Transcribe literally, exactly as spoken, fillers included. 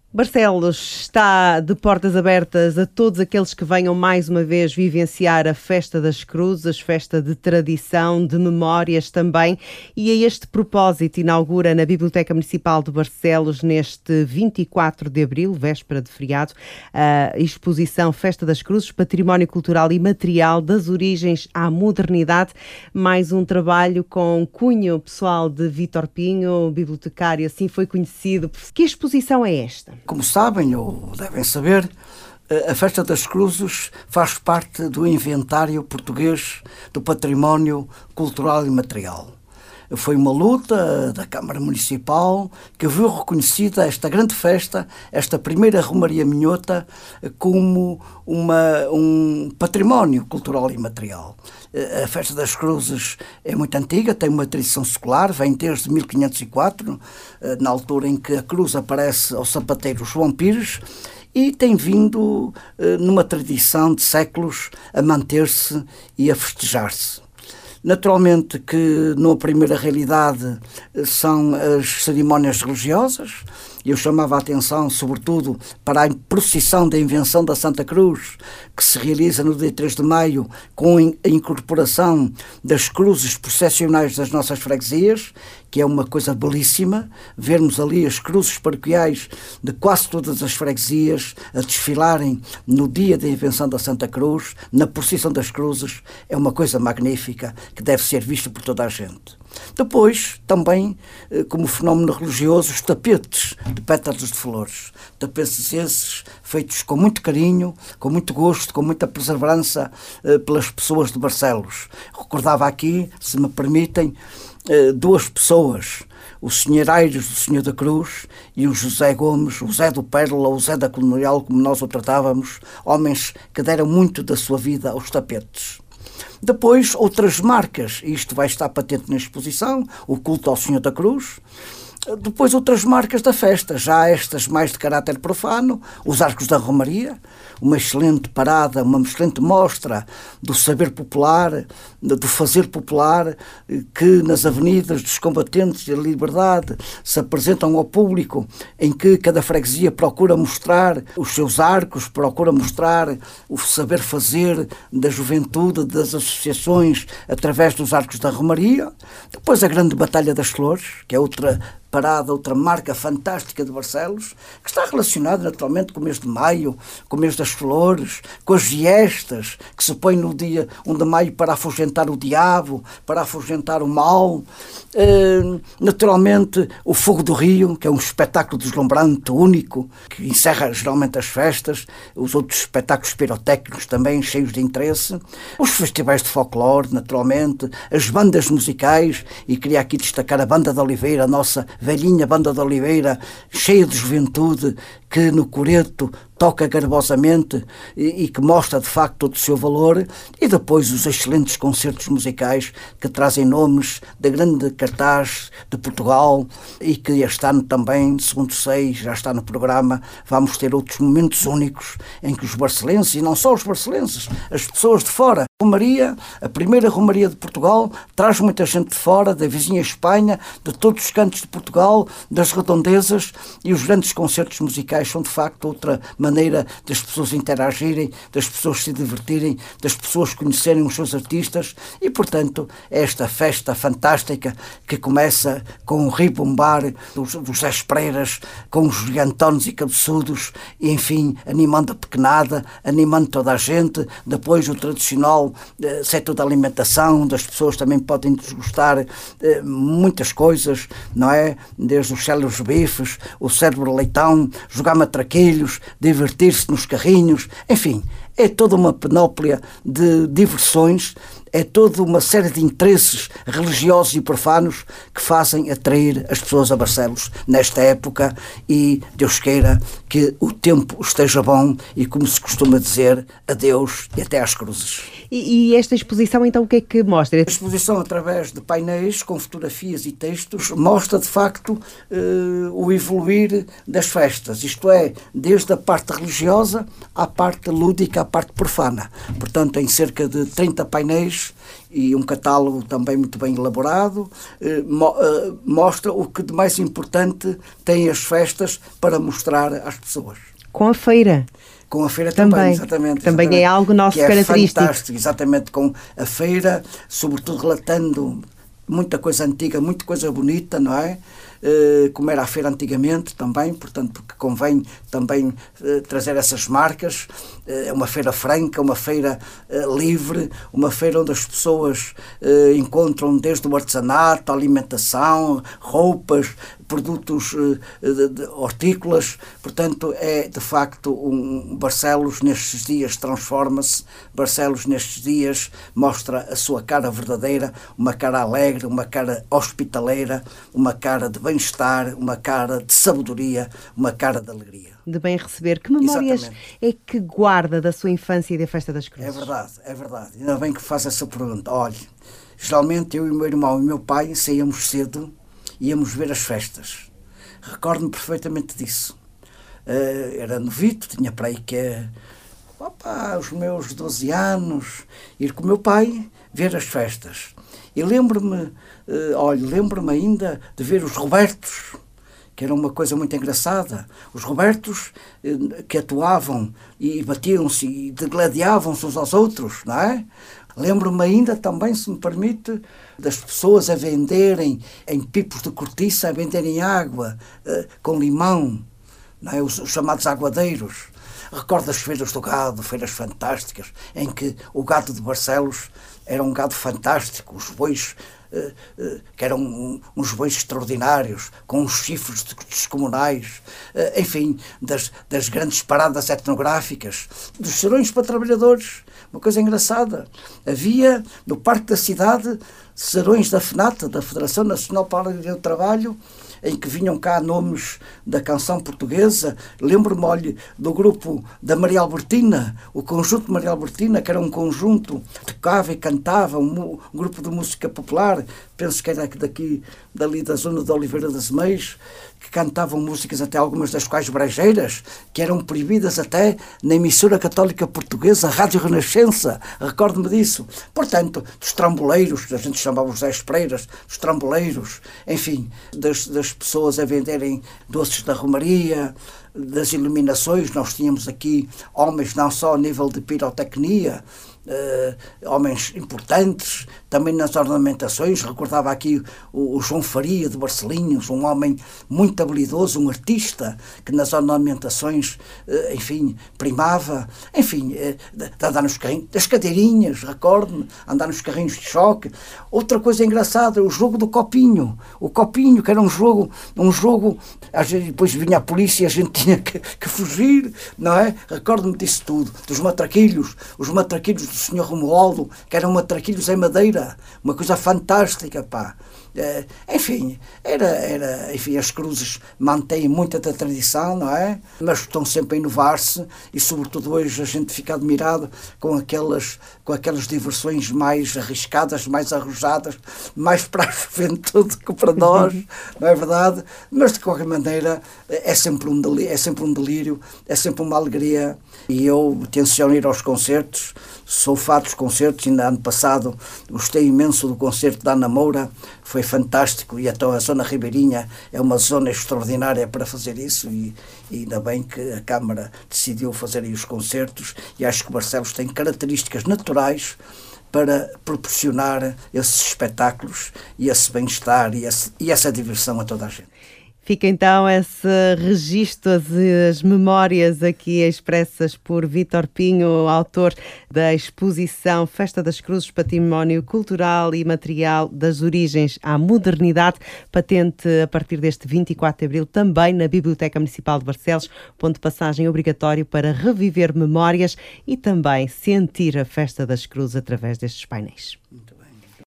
Barcelos está de portas abertas a todos aqueles que venham mais uma vez vivenciar a Festa das Cruzes, festa de tradição, de memórias também, e a este propósito inaugura na Biblioteca Municipal de Barcelos, neste vinte e quatro de abril, véspera de feriado, a exposição Festa das Cruzes, Património Cultural e Material das Origens à Modernidade, mais um trabalho com cunho pessoal de Vítor Pinho, bibliotecário, assim foi conhecido. Que exposição é esta? Como sabem ou devem saber, a Festa das Cruzes faz parte do inventário português do património cultural e material. Foi uma luta da Câmara Municipal que viu reconhecida esta grande festa, esta primeira Romaria Minhota, como uma, um património cultural e material. A Festa das Cruzes é muito antiga, tem uma tradição secular, vem desde mil quinhentos e quatro, na altura em que a cruz aparece ao sapateiro João Pires, e tem vindo, numa tradição de séculos, a manter-se e a festejar-se. Naturalmente que, numa primeira realidade, são as cerimónias religiosas. Eu chamava a atenção, sobretudo, para a procissão da Invenção da Santa Cruz, que se realiza no dia três de maio, com a incorporação das cruzes processionais das nossas freguesias, que é uma coisa belíssima, vermos ali as cruzes paroquiais de quase todas as freguesias a desfilarem no dia da Invenção da Santa Cruz, na procissão das cruzes, é uma coisa magnífica que deve ser vista por toda a gente. Depois, também, como fenómeno religioso, os tapetes de pétalas de flores. Tapetes esses feitos com muito carinho, com muito gosto, com muita perseverança pelas pessoas de Barcelos. Recordava aqui, se me permitem, duas pessoas, o senhor Aires do Senhor da Cruz e o José Gomes, o Zé do Pérola, o Zé da Colonial, como nós o tratávamos, homens que deram muito da sua vida aos tapetes. Depois, outras marcas, e isto vai estar patente na exposição, o culto ao Senhor da Cruz. Depois, outras marcas da festa, já estas mais de caráter profano, os arcos da Romaria, uma excelente parada, uma excelente mostra do saber popular, do fazer popular, que nas avenidas dos combatentes da liberdade se apresentam ao público, em que cada freguesia procura mostrar os seus arcos, procura mostrar o saber fazer da juventude, das associações, através dos arcos da Romaria. Depois a grande Batalha das Flores, que é outra parada, outra marca fantástica de Barcelos, que está relacionada naturalmente com o mês de maio, com o mês das flores, com as giestas que se põem no dia um de maio para afugentar o diabo, para afugentar o mal. Uh, naturalmente o Fogo do Rio, que é um espetáculo deslumbrante, único, que encerra geralmente as festas, os outros espetáculos pirotécnicos também cheios de interesse, os festivais de folclore, naturalmente, as bandas musicais, e queria aqui destacar a Banda de Oliveira, a nossa velhinha Banda de Oliveira, cheia de juventude, que no coreto toca garbosamente e, e que mostra de facto todo o seu valor, e depois os excelentes concertos musicais que trazem nomes da grande cartaz de Portugal, e que este ano também, segundo sei, já está no programa, vamos ter outros momentos únicos em que os barcelenses, e não só os barcelenses, as pessoas de fora, a Romaria, a primeira Romaria de Portugal, traz muita gente de fora, da vizinha Espanha, de todos os cantos de Portugal, das redondezas, e os grandes concertos musicais são de facto outra maneira das pessoas interagirem, das pessoas se divertirem, das pessoas conhecerem os seus artistas, e portanto esta festa fantástica que começa com o ribombar dos, dos Zé Espreiras, com os gigantones e cabeçudos, e enfim, animando a pequenada, animando toda a gente. Depois o tradicional eh, setor da alimentação, onde as pessoas também podem desgustar eh, muitas coisas, não é? Desde os céleros bifes, o cérebro leitão, jogar matraquilhos, divertir-se nos carrinhos, enfim, é toda uma panóplia de diversões, é toda uma série de interesses religiosos e profanos que fazem atrair as pessoas a Barcelos nesta época, e Deus queira que o tempo esteja bom e, como se costuma dizer, adeus e até às cruzes. E, e esta exposição então o que é que mostra? A exposição, através de painéis com fotografias e textos, mostra de facto eh, o evoluir das festas, isto é, desde a parte religiosa à parte lúdica, parte profana. Portanto, tem cerca de trinta painéis e um catálogo também muito bem elaborado, eh, mo eh, mostra o que de mais importante têm as festas para mostrar às pessoas. Com a feira. Com a feira também, também exatamente. Também exatamente, é algo nosso que é característico. Fantástico, exatamente, com a feira, sobretudo relatando muita coisa antiga, muita coisa bonita, não é? Uh, como era a feira antigamente também, portanto, porque convém também uh, trazer essas marcas. É uh, uma feira franca, uma feira uh, livre, uma feira onde as pessoas uh, encontram desde o artesanato, a alimentação, roupas, produtos uh, de, de hortícolas. Portanto, é de facto um Barcelos nestes dias transforma-se. Barcelos nestes dias mostra a sua cara verdadeira, uma cara alegre, uma cara hospitaleira, uma cara de bem-estar, uma cara de sabedoria, uma cara de alegria. De bem receber. Que memórias Exatamente. É que guarda da sua infância e da Festa das Cruzes? É verdade, é verdade. Ainda bem que faz essa pergunta. Olha, geralmente eu e o meu irmão e o meu pai saíamos cedo e íamos ver as festas. Recordo-me perfeitamente disso. Uh, era novito, tinha para aí que é, opa, os meus doze anos, ir com o meu pai ver as festas. E lembro-me, uh, olha, lembro-me ainda de ver os Robertos, que era uma coisa muito engraçada. Os Robertos uh, que atuavam e batiam-se e degladiavam-se uns aos outros, não é? Lembro-me ainda também, se me permite, das pessoas a venderem em pipos de cortiça, a venderem água uh, com limão, não é? os, os chamados aguadeiros. Recordo as feiras do gado, feiras fantásticas, em que o gado de Barcelos era um gado fantástico, os bois, uh, uh, que eram um, uns bois extraordinários, com uns chifres descomunais, uh, enfim, das, das grandes paradas etnográficas, dos serões para trabalhadores. Uma coisa engraçada, havia no Parque da Cidade serões da FNAT, da Federação Nacional para o Trabalho, em que vinham cá nomes da canção portuguesa. Lembro-me, olhe, do grupo da Maria Albertina, o conjunto Maria Albertina, que era um conjunto que tocava e cantava, um, um grupo de música popular, penso que era daqui, dali da zona de Oliveira das Meias, que cantavam músicas, até algumas das quais brejeiras, que eram proibidas até na emissora católica portuguesa, a Rádio Renascença, recordo-me disso. Portanto, dos tramboleiros, que a gente chamava os Zé Espreiras, dos tramboleiros, enfim, das, das pessoas a venderem doces da romaria, das iluminações. Nós tínhamos aqui homens não só a nível de pirotecnia, Uh, homens importantes, também nas ornamentações. Recordava aqui o, o João Faria de Barcelinhos, um homem muito habilidoso, um artista que nas ornamentações, uh, enfim, primava, enfim, uh, de, de andar nos carrinhos, das cadeirinhas, recordo-me, andar nos carrinhos de choque. Outra coisa engraçada, o jogo do copinho, o copinho, que era um jogo, um jogo, às vezes depois vinha a polícia e a gente tinha que, que fugir, não é? Recordo-me disso tudo, dos matraquilhos, os matraquilhos do senhor Romualdo, que eram matraquilhos em madeira, uma coisa fantástica, pá. É, enfim, era, era, enfim, as cruzes mantêm muita da tradição, não é? Mas estão sempre a inovar-se e, sobretudo, hoje a gente fica admirado com aquelas, com aquelas diversões mais arriscadas, mais arrojadas, mais para a juventude que para nós, não é verdade? Mas, de qualquer maneira, é sempre um delírio, é sempre um delírio, é sempre uma alegria, e eu tenciono ir aos concertos, sou fã dos concertos. Ainda ano passado gostei imenso do concerto da Ana Moura, foi fantástico, e então a zona ribeirinha é uma zona extraordinária para fazer isso, e, e ainda bem que a Câmara decidiu fazer aí os concertos, e acho que Barcelos tem características naturais para proporcionar esses espetáculos e esse bem-estar e, esse, e essa diversão a toda a gente. Fica então esse registro, as, as memórias aqui expressas por Vítor Pinho, autor da exposição Festa das Cruzes, Património Cultural e Material das Origens à Modernidade, patente a partir deste vinte e quatro de abril, também na Biblioteca Municipal de Barcelos, ponto de passagem obrigatório para reviver memórias e também sentir a Festa das Cruzes através destes painéis. Muito bem.